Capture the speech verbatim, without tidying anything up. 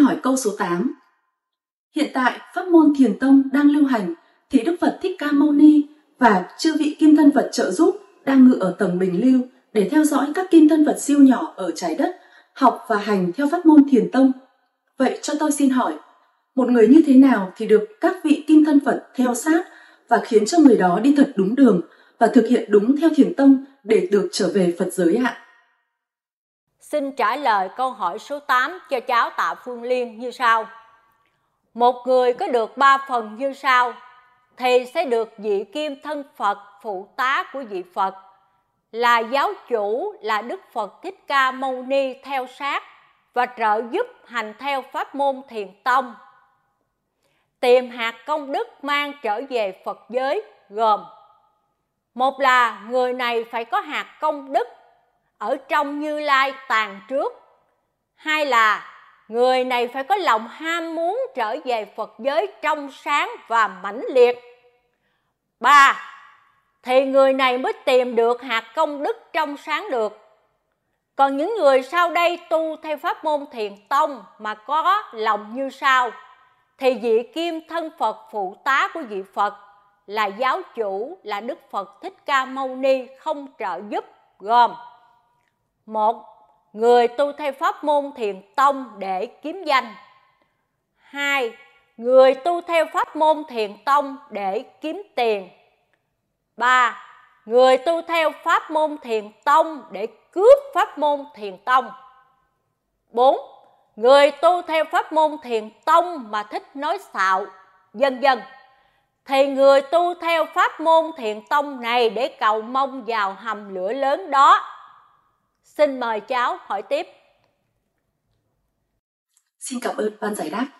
hỏi câu số tám. Hiện tại pháp môn Thiền tông đang lưu hành thì Đức Phật Thích Ca Mâu Ni và chư vị kim thân Phật trợ giúp đang ngự ở tầng bình lưu để theo dõi các kim thân Phật siêu nhỏ ở trái đất, học và hành theo pháp môn Thiền tông. Vậy cho tôi xin hỏi, một người như thế nào thì được các vị kim thân Phật theo sát và khiến cho người đó đi thật đúng đường và thực hiện đúng theo Thiền tông để được trở về Phật giới ạ? Xin trả lời câu hỏi số tám cho cháu Tạ Phương Liên như sau. Một người có được ba phần như sau thì sẽ được vị kim thân Phật phụ tá của vị Phật là giáo chủ là Đức Phật Thích Ca Mâu Ni theo sát và trợ giúp hành theo pháp môn Thiền tông. Tìm hạt công đức mang trở về Phật giới gồm: một là người này phải có hạt công đức ở trong Như Lai tàn trước. Hai là người này phải có lòng ham muốn trở về Phật giới trong sáng và mãnh liệt. Ba, thì người này mới tìm được hạt công đức trong sáng được. Còn những người sau đây tu theo pháp môn Thiền tông mà có lòng như sau thì vị kim thân Phật phụ tá của vị Phật là giáo chủ là Đức Phật Thích Ca Mâu Ni không trợ giúp gồm: một, người tu theo pháp môn Thiền tông để kiếm danh. Hai, người tu theo pháp môn Thiền tông để kiếm tiền. Ba, người tu theo pháp môn Thiền tông để cướp pháp môn Thiền tông. Bốn, người tu theo pháp môn Thiền tông mà thích nói xạo, vân vân thì người tu theo pháp môn Thiền tông này để cầu mong vào hầm lửa lớn đó. Xin mời cháu hỏi tiếp. Xin cảm ơn ban giải đáp.